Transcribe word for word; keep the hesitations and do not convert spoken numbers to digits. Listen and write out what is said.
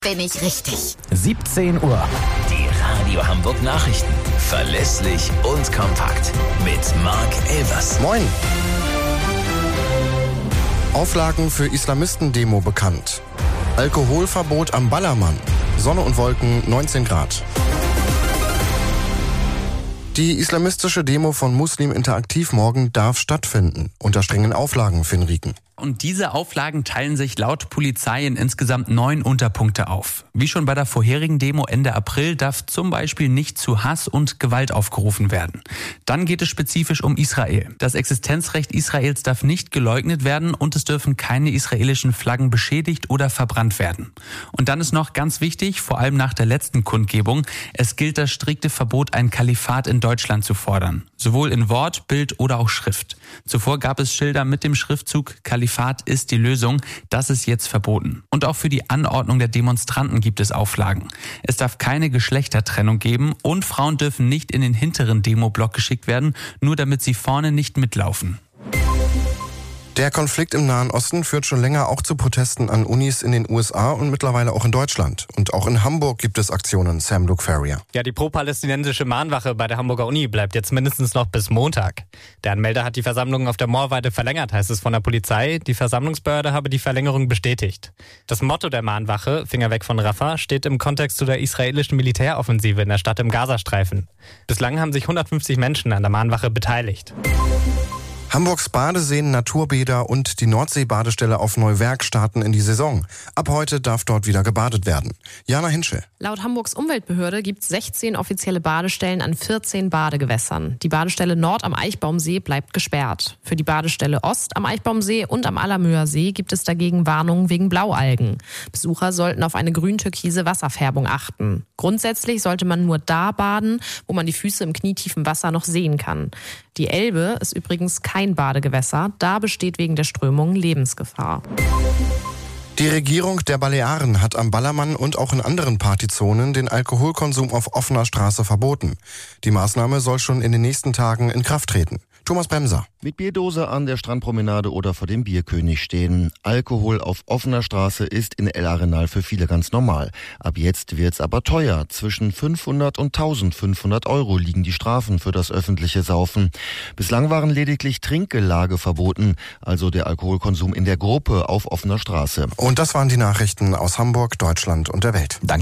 bin ich richtig. siebzehn Uhr. Die Radio Hamburg Nachrichten. Verlässlich und kompakt. Mit Marc Elvers. Moin. Auflagen für Islamisten-Demo bekannt. Alkoholverbot am Ballermann. Sonne und Wolken, neunzehn Grad. Die islamistische Demo von Muslim Interaktiv morgen darf stattfinden. Unter strengen Auflagen, Finn Rieken. Und diese Auflagen teilen sich laut Polizei in insgesamt neun Unterpunkte auf. Wie schon bei der vorherigen Demo Ende April darf zum Beispiel nicht zu Hass und Gewalt aufgerufen werden. Dann geht es spezifisch um Israel. Das Existenzrecht Israels darf nicht geleugnet werden und es dürfen keine israelischen Flaggen beschädigt oder verbrannt werden. Und dann ist noch ganz wichtig, vor allem nach der letzten Kundgebung, es gilt das strikte Verbot, ein Kalifat in Deutschland zu fordern. Sowohl in Wort, Bild oder auch Schrift. Zuvor gab es Schilder mit dem Schriftzug Kalifat ist die Lösung. Das ist jetzt verboten. Und auch für die Anordnung der Demonstranten gibt es Auflagen. Es darf keine Geschlechtertrennung geben und Frauen dürfen nicht in den hinteren Demoblock geschickt werden, nur damit sie vorne nicht mitlaufen. Der Konflikt im Nahen Osten führt schon länger auch zu Protesten an Unis in den U S A und mittlerweile auch in Deutschland. Und auch in Hamburg gibt es Aktionen, Sam Luke Ferrier. Ja, die pro-palästinensische Mahnwache bei der Hamburger Uni bleibt jetzt mindestens noch bis Montag. Der Anmelder hat die Versammlung auf der Moorweide verlängert, heißt es von der Polizei. Die Versammlungsbehörde habe die Verlängerung bestätigt. Das Motto der Mahnwache, Finger weg von Rafah, steht im Kontext zu der israelischen Militäroffensive in der Stadt im Gazastreifen. Bislang haben sich hundertfünfzig Menschen an der Mahnwache beteiligt. Hamburgs Badeseen, Naturbäder und die Nordseebadestelle auf Neuwerk starten in die Saison. Ab heute darf dort wieder gebadet werden. Jana Hinschel. Laut Hamburgs Umweltbehörde gibt es sechzehn offizielle Badestellen an vierzehn Badegewässern. Die Badestelle Nord am Eichbaumsee bleibt gesperrt. Für die Badestelle Ost am Eichbaumsee und am Allermöer See gibt es dagegen Warnungen wegen Blaualgen. Besucher sollten auf eine grün-türkise Wasserfärbung achten. Grundsätzlich sollte man nur da baden, wo man die Füße im knietiefen Wasser noch sehen kann. Die Elbe ist übrigens kein Badegewässer, da besteht wegen der Strömung Lebensgefahr. Die Regierung der Balearen hat am Ballermann und auch in anderen Partyzonen den Alkoholkonsum auf offener Straße verboten. Die Maßnahme soll schon in den nächsten Tagen in Kraft treten. Thomas Bremser. Mit Bierdose an der Strandpromenade oder vor dem Bierkönig stehen. Alkohol auf offener Straße ist in El Arenal für viele ganz normal. Ab jetzt wird's aber teuer. Zwischen fünfhundert und eintausendfünfhundert Euro liegen die Strafen für das öffentliche Saufen. Bislang waren lediglich Trinkgelage verboten, also der Alkoholkonsum in der Gruppe auf offener Straße. Und das waren die Nachrichten aus Hamburg, Deutschland und der Welt. Danke.